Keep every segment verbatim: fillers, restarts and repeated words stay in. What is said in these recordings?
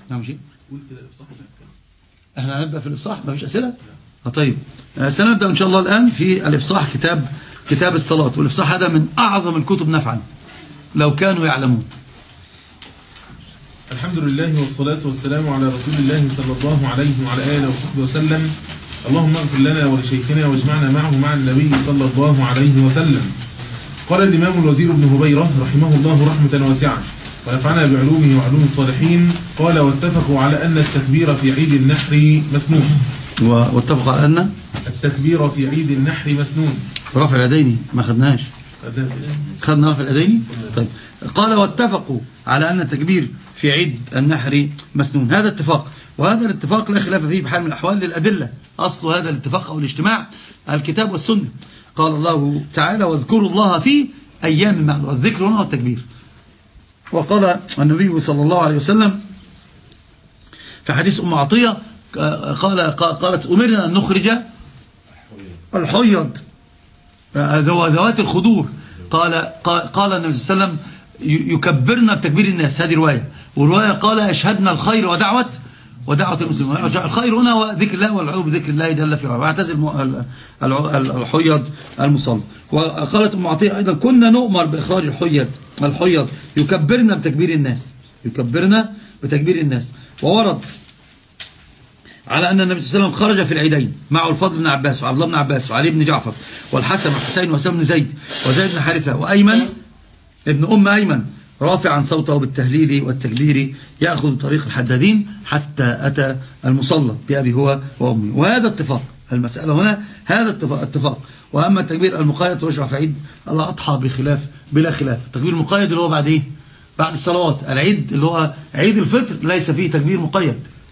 نعم شيء قول كده الإفصاح ولا احنا هنبدأ في الإفصاح، ما فيش أسئلة؟ اه طيب آه سنبدأ إن شاء الله الآن في الإفصاح، كتاب كتاب الصلاة. والإفصاح هذا من أعظم الكتب نفعا لو كانوا يعلمون. الحمد لله والصلاة والسلام على رسول الله صلى الله عليه وعلى آله وصحبه وسلم. اللهم اغفر لنا ولشيخنا واجمعنا معه مع النبي صلى الله عليه وسلم. قال الإمام الوزير بن هبيرة رحمه الله رحمة واسعة ونفعنا بعلومه وعلوم الصالحين، قال: واتفقوا على أن التكبير في عيد النحر مسنون. واتفقوا على أن التكبير في عيد النحر مسنون. رفع اليدين ما خدناش، خدنا رفع اليدين. طيب قال: واتفقوا على أن التكبير في عيد النحر مسنون. هذا اتفاق، وهذا الاتفاق لا خلاف فيه بحال من الأحوال للأدلة. أصل هذا الاتفاق أو الاجتماع الكتاب والسنة. قال الله تعالى: واذكروا الله في أيام معدودة. الذكر هنا والتكبير. وقال النبي صلى الله عليه وسلم في حديث أم عطية قال قالت: أمرنا أن نخرج الحيض ذوات الخدور. قال قال النبي صلى الله عليه وسلم: يكبرنا بتكبير الناس. هذه رواية. ورواية قال: يشهدنا الخير ودعوة ودعوة المسلمين. الخير هنا وذكر الله والعلو بذكر الله دل في واعتزل الحيض المصلى. وقالت أم عطية أيضا: كنا نؤمر بإخراج الحيض الحيض يكبرنا بتكبير الناس يكبرنا بتكبير الناس. وورد على أن النبي صلى الله عليه وسلم خرج في العيدين معه الفضل بن عباس وعبد الله بن عباس وعلي بن جعفر والحسن والحسين وسام بن زيد وزيد بن حارثة وأيمن ابن أم أيمن، رافعا صوته بالتهليل والتكبير يأخذ طريق الحدادين حتى أتى المصلى بأبي هو وأمي. وهذا اتفاق المسألة هنا، هذا اتفاق, اتفاق. وأما التكبير المقيد ويشرع في عيد الأضحى بخلاف بلا خلاف. التكبير المقيد اللي هو بعد إيه؟ بعد الصلوات. العيد اللي هو عيد الفطر ليس فيه تكبير مقيد،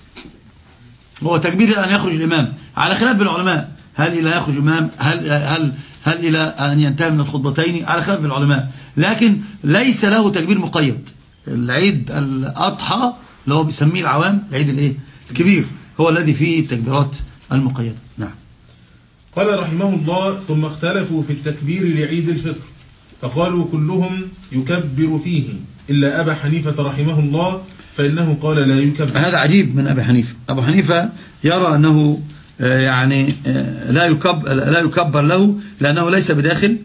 هو تكبير أن يخرج الإمام، على خلاف بالعلماء هل إلى يخرج الإمام هل هل هل إلى أن ينتهي من الخطبتين، على خلاف بالعلماء، لكن ليس له تكبير مقيد. العيد الأضحى اللي هو بيسميه العوام العيد الايه الكبير هو الذي فيه التكبيرات المقيدة. نعم. قال رحمه الله: ثم اختلفوا في التكبير لعيد الفطر، فقالوا كلهم يكبر فيه إلا أبا حنيفة رحمه الله، فإنه قال لا يكبر. هذا عجيب من أبي حنيفة. أبو حنيفة يرى أنه يعني لا يكبر, لا يكبر له لأنه ليس بداخل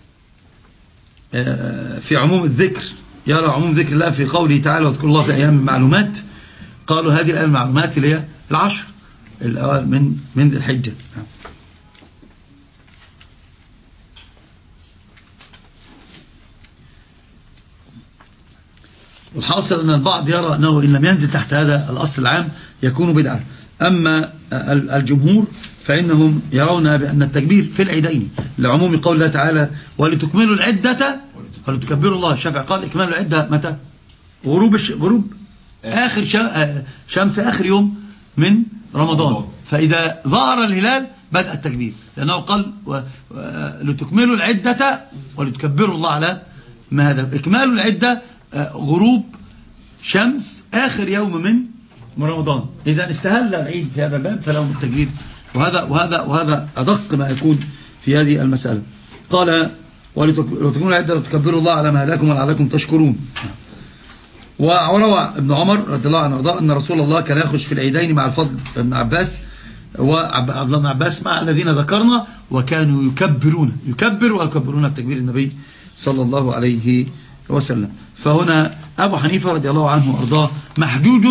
في عموم الذكر. يرى عموم ذكر الله في قوله تعالى: واذكروا الله في أيام معلومات. قالوا هذه الأيام المعلومات اللي هي العشر الأوائل من من ذي الحجة. والحاصل أن البعض يرى أنه إن لم ينزل تحت هذا الأصل العام يكون بدعة. أما الجمهور فإنهم يرون بأن التكبير في العيدين لعموم قول الله تعالى: ولتكملوا العدة ولتكبروا الله. الشافعي قال: إكمال العدة متى؟ غروب الش... غروب آخر شمس آخر يوم من رمضان. فإذا ظهر الهلال بدأ التكبير، لأنه قال: لتكملوا العدة ولتكبروا الله على ما هذا. إكمال العدة غروب شمس آخر يوم من رمضان. إذا استهل العيد في هذا الباب فلهم التكبير. وهذا وهذا وهذا أدق ما يكون في هذه المسألة. قال: ولتكملوا العدة وتكبروا الله على ما هداكم ولعلكم تشكرون. وروى ابن عمر رضي الله عنه وارضاه أن رسول الله كان يخرج في العيدين مع الفضل بن عباس وعبد الله بن عباس مع الذين ذكرنا، وكانوا يكبرون يكبر ويكبرون بتكبير النبي صلى الله عليه وسلم. فهنا أبو حنيفة رضي الله عنه وارضاه محجوج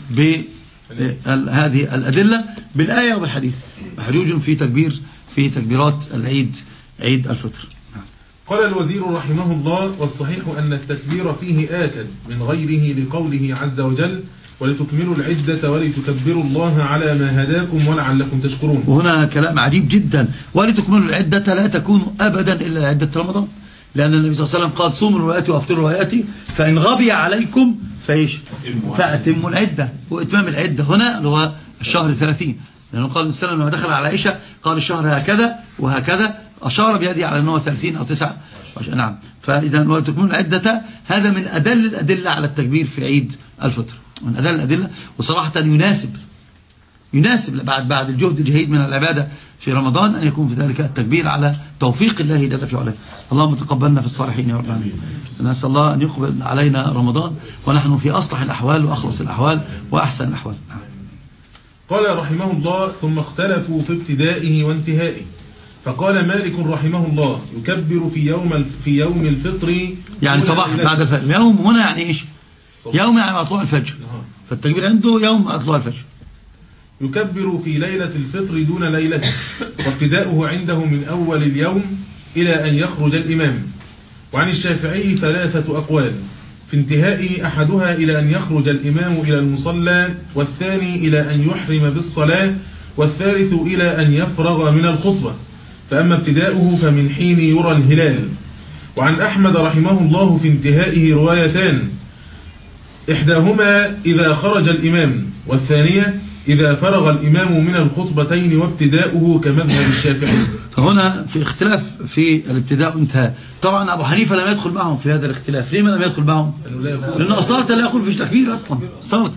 بهذه الأدلة بالآية وبالحديث، محجوج في تكبير في تكبيرات العيد عيد الفطر. قال الوزير رحمه الله: والصحيح أن التكبير فيه آكد من غيره لقوله عز وجل: ولتكملوا العدة ولتكبروا الله على ما هداكم ولعلكم تشكرون. وهنا كلام عجيب جدا. ولتكملوا العدة لا تكون أبدا إلا عدة رمضان، لأن النبي صلى الله عليه وسلم قال: صوموا رواياتي وافطروا رواياتي فإن غبي عليكم فإيش فأتموا العدة. وإتمام العدة هنا اللي هو الشهر ثلاثين، لأنه قال النبي صلى الله عليه وسلم لما دخل على عائشة قال: الشهر هكذا وهكذا، أشار بيده على أنه ثلاثين أو تسعة. نعم. فإذا ولتكملوا العدة هذا من أدل الأدلة على التكبير في عيد الفطر، من أدل الأدلة. وصراحة يناسب يناسب بعد بعد الجهد الجهيد من العبادة في رمضان أن يكون في ذلك التكبير على توفيق الله جل في علاه. اللهم تقبلنا في الصالحين يا رب العالمين. نسأل الله أن يقبل علينا رمضان ونحن في أصلح الأحوال وأخلص الأحوال وأحسن الأحوال. قال رحمه الله: ثم اختلفوا في ابتدائه وانتهائه، فقال مالك رحمه الله: يكبر في يوم في يوم الفطر يعني صباح بعد الفجر. يوم هنا يعني إيش؟ يوم يعني مطلوع الفجر، فالتكبير عنده يوم مطلوع الفجر. يكبر في ليلة الفطر دون ليلته، وابتداؤه عنده من أول اليوم إلى أن يخرج الإمام. وعن الشافعي ثلاثة أقوال في انتهائه: أحدها إلى أن يخرج الإمام إلى المصلى، والثاني إلى أن يحرم بالصلاة، والثالث إلى أن يفرغ من الخطبة. فأما ابتداؤه فمن حين يرى الهلال. وعن أحمد رحمه الله في انتهائه روايتان: إحداهما إذا خرج الإمام، والثانية إذا فرغ الإمام من الخطبتين، وابتداؤه كمذهب الشافعي. فهنا في اختلاف في الابتداء وانتهاء. طبعا أبو حنيفة لم يدخل معهم في هذا الاختلاف. ليه ما لم يدخل معهم؟ لأنه أصالة لا يقول فيش تكبير أصلا أصالة.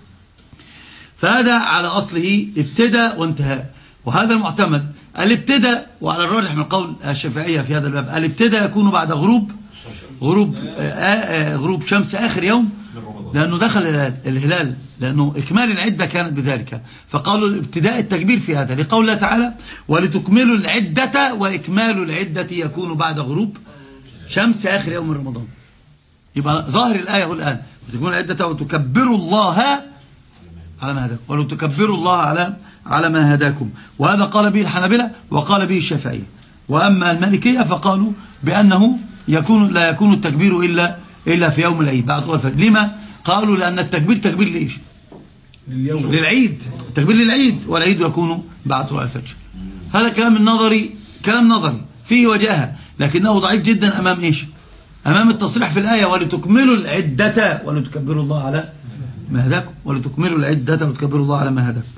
فهذا على أصله ابتداء وانتهاء، وهذا المعتمد. الابتداء وعلى الراجح من قول الشافعية في هذا الباب، الابتداء يكون بعد غروب غروب آآ آآ غروب شمس آخر يوم، لأنه دخل الهلال، لأنه إكمال العدة كانت بذلك. فقالوا الابتداء التكبير في هذا، لقول الله تعالى: ولتكملوا العدة، وإكمال العدة يكون بعد غروب شمس آخر يوم من رمضان. يبقى ظاهر الآية هو الآن: وتكملوا العدة وتكبروا الله على ما هداكم، ولتكبروا الله على على ما هداكم. وهذا قال به الحنابلة وقال به الشافعية. وأما المالكية فقالوا بأنه يكون لا يكون التكبير إلا إلا في يوم العيد بعد طلوع الفجر. لما؟ قالوا لأن التكبير تكبير لإيش؟ لليوم. للعيد، تكبير للعيد، والعيد يكون بعد طلوع الفجر. هذا كلام النظري، كلام نظري فيه وجاهة، لكنه ضعيف جدا أمام إيش؟ أمام التصريح في الآية: ولتكملوا العدة ولتكبروا الله على ما هداكم، ولتكملوا العدة ولتكبروا الله على ما هداكم.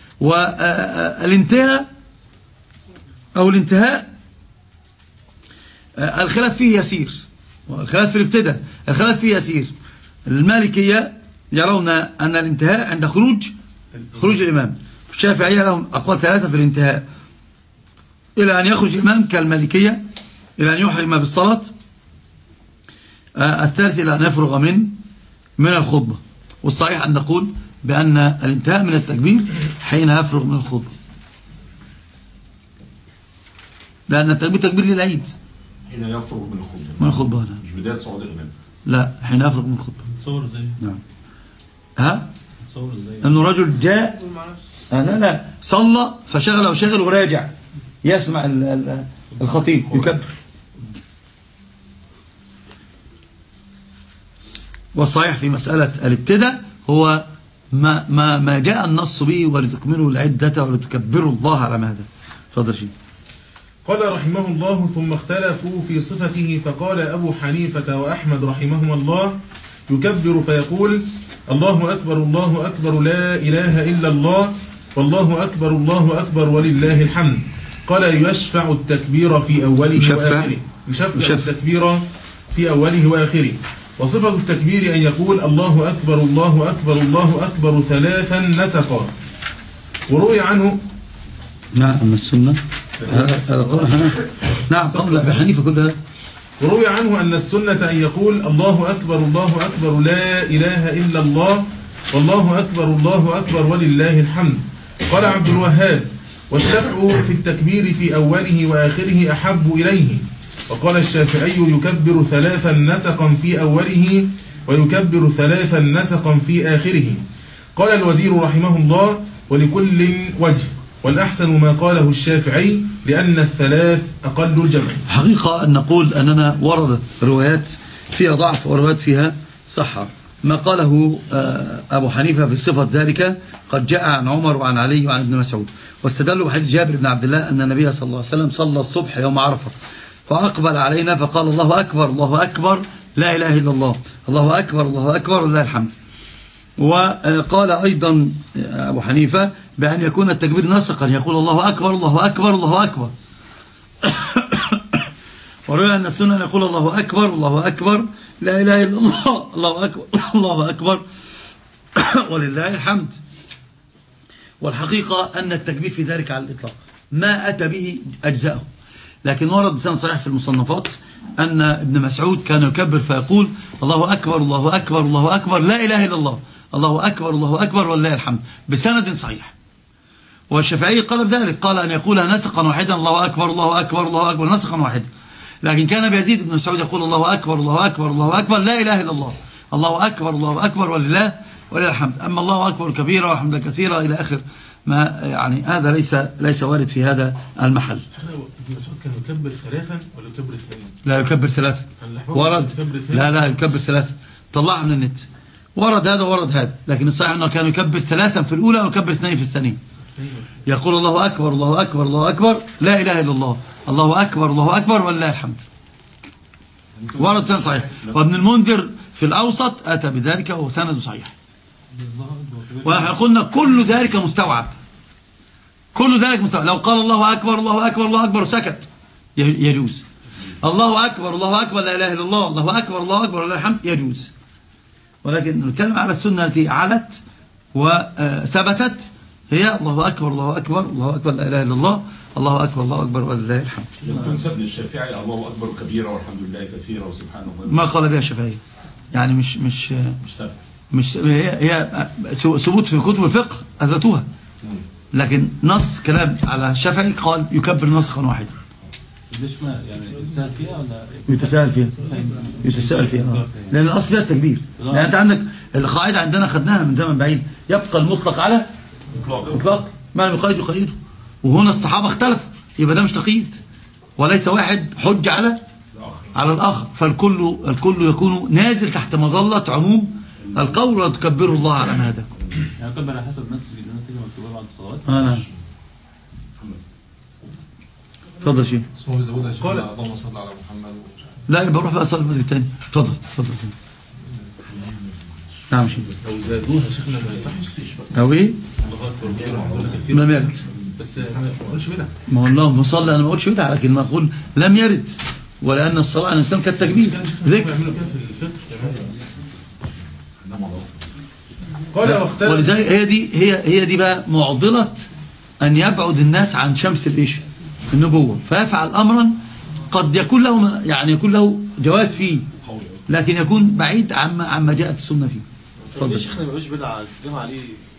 والانتهاء أو الانتهاء الخلاف فيه يسير، والخلاف في الابتداء الخلاف فيه يسير. المالكية يرون أن الانتهاء عند خروج خروج الإمام. الشافعية لهم أقوال ثلاثة في الانتهاء: إلى أن يخرج الإمام كالمالكية، إلى أن يحرم بالصلاة، الثالث إلى أن يفرغ من من الخطبة. والصحيح أن نقول بأن الانتهاء من التكبير حين يفرغ من الخطبة، لأن التكبير تكبير للعيد. حين يفرغ من الخطبة من الخطبة لا. مش بداية صعود الإمام. لا، حين يفرغ من الخطبة. تصور ازاي؟ نعم. ها؟ تصور ازاي؟ انه رجل جاء لا لا صلى فشغل وشغل وراجع يسمع الخطيب يكبر. والصحيح في مسألة الابتداء هو ما ما ما جاء النص به: ولتكملوا العدة ولتكبروا الله على ما هداكم. تفضل شيء. قال رحمه الله: ثم اختلفوا في صفته، فقال أبو حنيفة وأحمد رحمهما الله: يكبر فيقول: الله أكبر الله أكبر لا إله إلا الله، والله أكبر الله أكبر ولله الحمد. قال: يشفع التكبير في أوله يشفع وآخره. يشفع, يشفع التكبير في أوله وآخره. وصفة التكبير أن يقول: الله أكبر الله أكبر الله أكبر ثلاثا نسقا. وروي عنه نعم أما السنة هذا قول حنيفة. نعم قول أبي حنيفة كلها. وروي عنه أن السنة أن يقول: الله أكبر الله أكبر لا إله إلا الله، والله أكبر الله أكبر ولله الحمد. قال عبد الوهاب: والشفع في التكبير في أوله وآخره أحب إليه. وقال الشافعي: يكبر ثلاثا نسقا في أوله، ويكبر ثلاثا نسقا في آخره. قال الوزير رحمه الله: ولكل وجه، والأحسن ما قاله الشافعي، لأن الثلاث أقل الجمع. حقيقة أن نقول أننا وردت روايات فيها ضعف وروايات فيها صحة. ما قاله أبو حنيفة في صفة ذلك قد جاء عن عمر وعن علي وعن ابن مسعود، واستدلوا بحديث جابر بن عبد الله أن النبي صلى الله عليه وسلم صلى الصبح يوم عرفة فأقبل علينا فقال: الله أكبر الله أكبر لا إله إلا الله، الله أكبر الله أكبر ولله الحمد. وقال أيضا أبو حنيفة بأن يكون التكبير نسقا، يقول: الله أكبر الله أكبر الله أكبر. وروي أن السنة يقول: الله أكبر الله أكبر لا إله إلا الله، الله أكبر الله أكبر ولله الحمد. والحقيقة أن التكبير في ذلك على الإطلاق ما أتى به أجزاءه. لكن ورد بسند صحيح في المصنفات أن ابن مسعود كان يكبر فيقول الله أكبر الله أكبر الله أكبر لا إله إلا الله، الله أكبر الله أكبر ولله الحمد، بسند صحيح. والشافعي قال بذلك، قال أن يقولها نسقا واحدا الله أكبر الله أكبر الله أكبر نسقا واحدا. لكن كان بيزيد بن مسعود يقول الله أكبر الله أكبر الله أكبر لا إله إلا الله، الله أكبر الله أكبر ولله ولله الحمد. أما الله أكبر كبيرا والحمد كثيرا إلى آخر ما، يعني هذا ليس ليس وارد في هذا المحل. ابن مسعود كان يكبر ثلاثا ولا يكبر اثنين؟ لا يكبر ثلاثة، ورد لا لا يكبر ثلاثة، طلعها من النت، ورد هذا ورد هذا، لكن الصحيح أنه كان يكبر ثلاثا في الأولى ويكبر اثنين في الثانية. يقول الله أكبر الله أكبر الله أكبر لا إله إلا الله، الله أكبر الله أكبر ولله الحمد، ورد سند صحيح. وابن المنذر في الأوسط أتى بذلك وهو سند صحيح. ونحن قلنا كل ذلك مستوعب، كل ذلك مستوعب. لو قال الله أكبر الله أكبر الله أكبر سكت يجوز، الله أكبر الله أكبر لا إله إلا الله، الله أكبر الله أكبر ولله الحمد يجوز. ولكن نتكلم على السنة التي علت وثبتت، هي الله أكبر الله أكبر الله أكبر لا إله إلا الله، الله أكبر الله أكبر ولله الحمد. تنسب ابن الشافعي الله أكبر كبيرا والحمد لله كثيرا وسبحان الله، ما قال بها الشافعي، يعني مش مش مش ثابت، مش هي هي ثبوت في كتب الفقه أثبتوها، لكن نص كلام على الشافعي قال يكبر نسخا واحدا. ليش ما يعني يتساهل فيها ولا يتساهل فيها؟ يتساهل فيها لأن الأصل فيها التكبير. لأن أنت عندك القاعدة عندنا خدناها من زمن بعيد، يبقى المطلق على مطلق، ما يقيد يقيده. وهنا الصحابة اختلفوا، يبقى ده مش تقييد، وليس واحد حج على على الآخر، فالكل الكل يكون نازل تحت مظلة عموم القول ولا تكبروا الله على ما هداكم. يعني كبر على حسب الناس اللي لنا كده مكتوبه بعد الصلاه. اه نعم. اتفضل شيخ. قال اللهم صل على محمد. لا يبقى روح بقى اصلي المسجد الثاني. اتفضل اتفضل. نعم شيخ. لو زادوها شيخنا ما يصحش او ايه؟ لم يرد. بس ما قلتش بدعه. ما هو اللهم صل، انا ما قلتش بدعه، لكن ما اقول لم يرد، ولان الصلاه على الانسان كالتكبير ذكر. قال واختلف. ولذلك هي دي هي هي دي بقى معضله ان يبعد الناس عن شمس الايش النبوه، فيفعل امرا قد يكون له يعني يكون له جواز فيه، لكن يكون بعيد عما عما جاءت السنه فيه. اتفضل يا شيخنا. ما يبقاش بدعه السلام عليه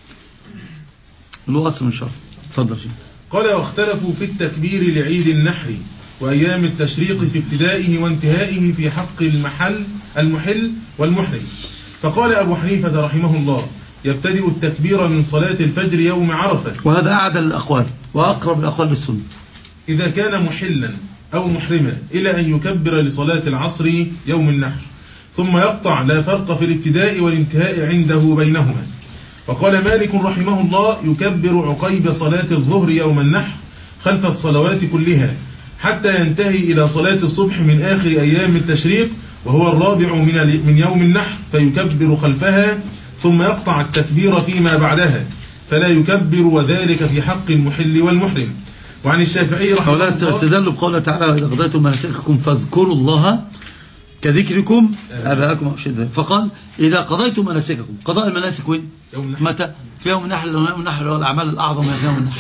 له اصل من شرط. اتفضل شيخ. قال واختلفوا في التكبير لعيد النحر وايام التشريق في ابتدائه وانتهائه في حق المحل المحل والمحرم. فقال أبو حنيفة رحمه الله يبتدئ التكبير من صلاة الفجر يوم عرفة، وهذا أعدل الأقوال وأقرب الأقوال للسنة، إذا كان محلا أو محرما، إلى أن يكبر لصلاة العصر يوم النحر، ثم يقطع، لا فرق في الابتداء والانتهاء عنده بينهما. وقال مالك رحمه الله يكبر عقيب صلاة الظهر يوم النحر خلف الصلوات كلها حتى ينتهي إلى صلاة الصبح من آخر أيام التشريق وهو الرابع من من يوم النحر، فيكبر خلفها ثم يقطع التكبير فيما بعدها فلا يكبر، وذلك في حق المحل والمحرم. وعن الشافعي رحمه الله استدلوا بقوله تعالى وإذا قضيتم مناسككم فاذكروا الله كذكركم آباءكم أو شد. فقال إذا قضيتم مناسككم، قضاء المناسك وين؟ متى؟ في يوم النحر. يوم النحر هو الأعمال الأعظم من يوم النحر،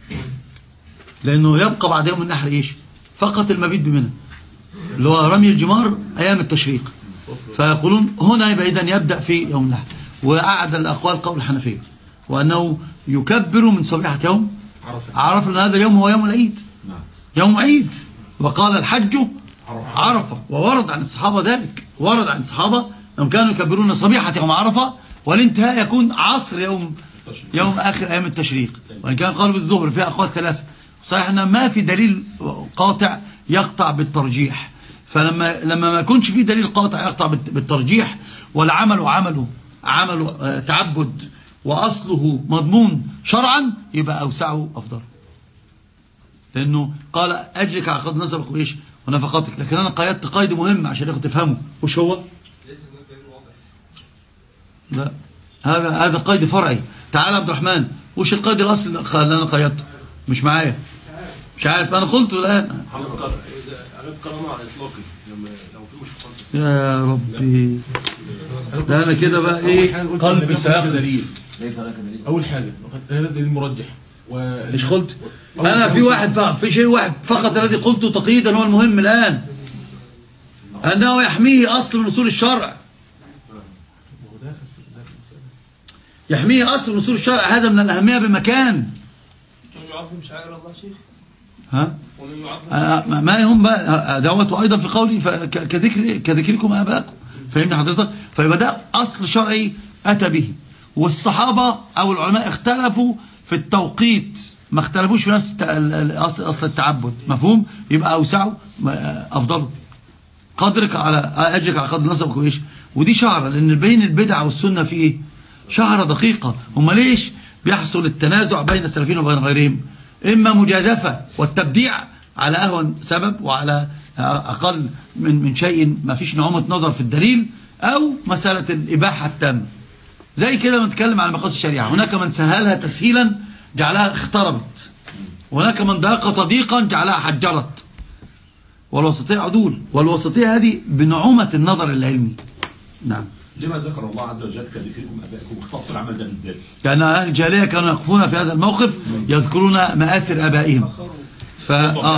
لأنه يبقى بعد يوم النحر إيش؟ فقط المبيت بمنى اللي هو رمي الجمار أيام التشريق. فيقولون هنا يبقى إذن يبدأ في يوم النحر. وأعد الأقوال قول الحنفية وأنه يكبر من صبيحة يوم عرفة، لأن هذا اليوم هو يوم العيد، يوم عيد. وقال الحج عرفة، وورد عن الصحابة ذلك، ورد عن الصحابة أنهم كانوا يكبرون صبيحة يوم عرفة والانتهاء يكون عصر يوم يوم آخر أيام التشريق. وإن كان قالوا بالظهر فيها أقوال ثلاثة. صحيح أن ما في دليل قاطع يقطع بالترجيح، فلما لما ما يكونش في دليل قاطع يقطع بالترجيح والعمل عمله عمل تعبد وأصله مضمون شرعا، يبقى أوسعه أفضل، لأنه قال أجرك على قدر نسبك وإيش ونفقاتك. لكن أنا قيدت قيد مهم عشان ياخد تفهمه. وش هو؟ لا، هذا هذا قيد فرعي. تعال عبد الرحمن، وش القيد الأصلي اللي أنا قيدته؟ مش معايا، مش عارف، أنا قلته الآن. يا ربي، ده أنا كده بقى إيه قلبي سيقف. ليس لك دليل. اول حاجه هذا دليل مرجح. ايش قلت؟ انا في واحد فقط في شيء واحد فقط الذي قلته تقييدا هو المهم الان، انه يحميه اصل من اصول الشرع. يحميه اصل من اصول الشرع، هذا من الاهميه بمكان. يعظم شعائر الله شيخ. ها؟ آه ما هم بقى دعوته ايضا في قولي كذكر كذكركم اباءكم، فاهمني حضرتك؟ فيبقى ده اصل شرعي اتى به، والصحابه او العلماء اختلفوا في التوقيت، ما اختلفوش في نفس اصل التعبد، مفهوم؟ يبقى اوسعوا افضلوا، قدرك على اجرك على قدر نسبك وايش، ودي شعره، لان بين البدعه والسنه في ايه؟ شعره دقيقه. هم ليش بيحصل التنازع بين السلفيين وبين غيرهم؟ اما مجازفه والتبديع على اهون سبب وعلى اقل من من شيء ما فيش نعومه نظر في الدليل، او مساله الاباحه التامه. زي كده بنتكلم على مقاصد الشريعه، هناك من سهلها تسهيلا جعلها اختربت، وهناك من ضاق تضييقا جعلها حجرت، والوسطيه عدول، والوسطيه هذه بنعومه النظر العلمي. نعم. لما ذكر الله عز وجل كذكركم ابائكم واختص العمل ده بالذات؟ كان اهل الجاهليه كانوا يقفون في هذا الموقف يذكرون مآثر ابائهم، ف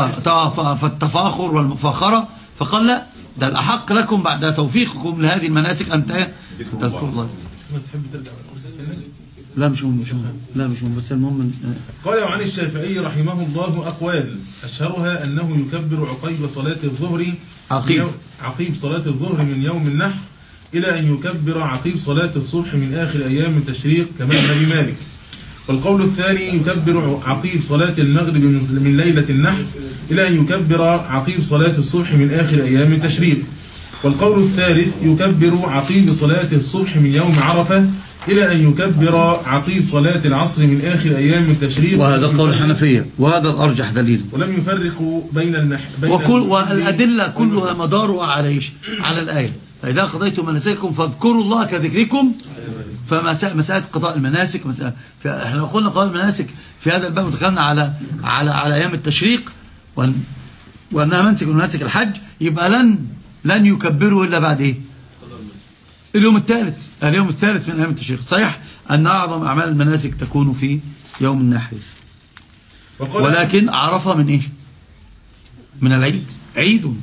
اه فالتفاخر والمفاخره، فقال لا، ده الاحق لكم بعد توفيقكم لهذه المناسك ان تذكروا الله. تحب ترجع لا مش مهم مش مهم لا مش مهم بس المهم. قال وعن الشافعي رحمه الله أقوال أشهرها أنه يكبر عقيب صلاة الظهر عقيب عقيب صلاة الظهر من يوم النحر إلى أن يكبر عقيب صلاة الصبح من آخر أيام التشريق كمذهب مالك. والقول الثاني يكبر عقيب صلاة المغرب من ليلة النحر إلى أن يكبر عقيب صلاة الصبح من آخر أيام التشريق. والقول الثالث يكبر عقيب صلاة الصبح من يوم عرفة إلى أن يكبر عقيب صلاة العصر من آخر أيام التشريق. وهذا قول الحنفية وهذا الأرجح دليل. ولم يفرقوا بين النح بين وكل والأدلة كلها مدارها على إيش؟ على الآية، فإذا قضيتم مناسككم فاذكروا الله كذكركم. فمسألة قضاء المناسك مسألة، احنا قلنا قضاء المناسك في هذا الباب تكلمنا على على على أيام التشريق وأن وأنها منسك من مناسك الحج، يبقى لن لن يكبروا إلا بعد إيه؟ اليوم الثالث اليوم الثالث من أيام التشريق. صحيح أن أعظم أعمال المناسك تكون في يوم النحر، ولكن عرفها من إيش؟ من العيد، عيد.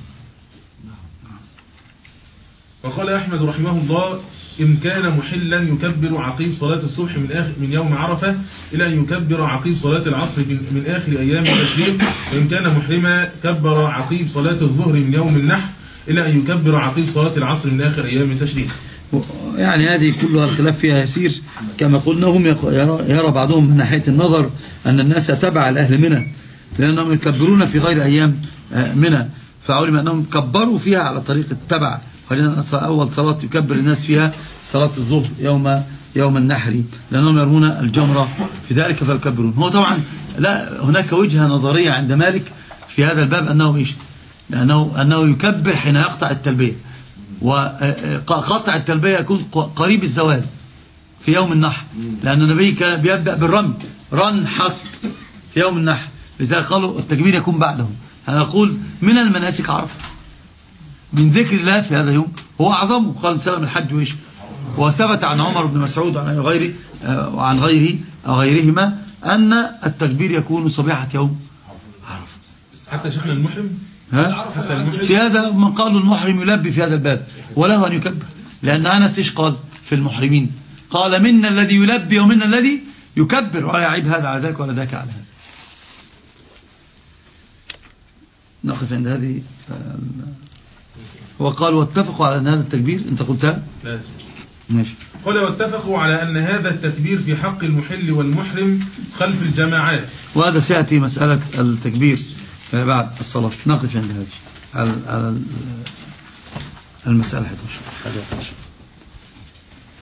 وقال أحمد رحمه الله إن كان محلا يكبر عقيب صلاة الصبح من آخر من يوم عرفة إلى أن يكبر عقيب صلاة العصر من آخر أيام التشريق، وإن كان محرما كبر عقيب صلاة الظهر من يوم النحر إلى أن يكبر عقيب صلاة العصر من آخر أيام التشريق. يعني هذه كلها الخلاف فيها يسير، كما قلنا هم يرى بعضهم من ناحية النظر أن الناس تبع الأهل منى لأنهم يكبرون في غير أيام منى، فعلم أنهم كبروا فيها على طريق التبع، ولأن أول صلاة يكبر الناس فيها صلاة الظهر يوم يوم النحر لأنهم يرمون الجمرة في ذلك فيكبرون. هو طبعا لا، هناك وجهة نظرية عند مالك في هذا الباب أنه إيش؟ لأنه أنه يكبر حين يقطع التلبية، وقطع التلبية يكون قريب الزوال في يوم النحر، لأن النبي كان بيبدأ بالرمي، رن حط في يوم النحر، لذلك قالوا التكبير يكون بعده. هنقول من المناسك عرفة، من ذكر الله في هذا اليوم هو أعظمه، قال سلام الحج وإيش، وثبت عن عمر بن مسعود وعن غيره وعن غيره أو غيرهما أن التكبير يكون صبيحة يوم عرفة. حتى شيخنا المحرم ها؟ حتى المحرم في هذا من قالوا المحرم يلبي في هذا الباب وله أن يكبر، لأن أنس إيش قال في المحرمين؟ قال منا الذي يلبي ومنا الذي يكبر، ولا يعيب هذا على ذاك ولا ذاك على هذا. نقف عند هذه. وقال واتفقوا على أن هذا التكبير، أنت قلت سهل؟ لا ماشي. قال واتفقوا على أن هذا التكبير في حق المحل والمحرم خلف الجماعات، وهذا سيأتي مسألة التكبير بعد الصلاة. نقف عند هذه على المسألة احد عشر.